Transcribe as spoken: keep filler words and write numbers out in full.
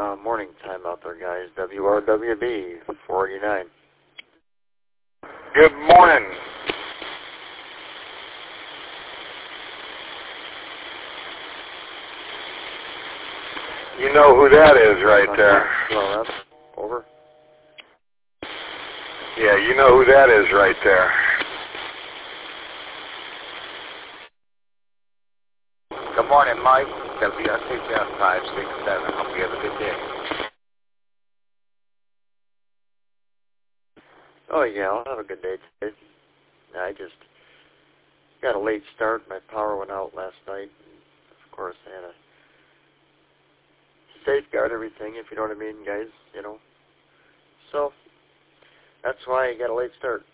Uh, morning time out there, guys. W R W B four eighty-nine. Good morning. You know who that is right there. Hello, over. Yeah, you know who that is right there. Good morning, Mike. W R C five six seven. Hope you have a good day. Oh, yeah, I'll have a good day today. I just got a late start. My power went out last night. Of course, I had to safeguard everything, if you know what I mean, guys, you know. So, that's why I got a late start.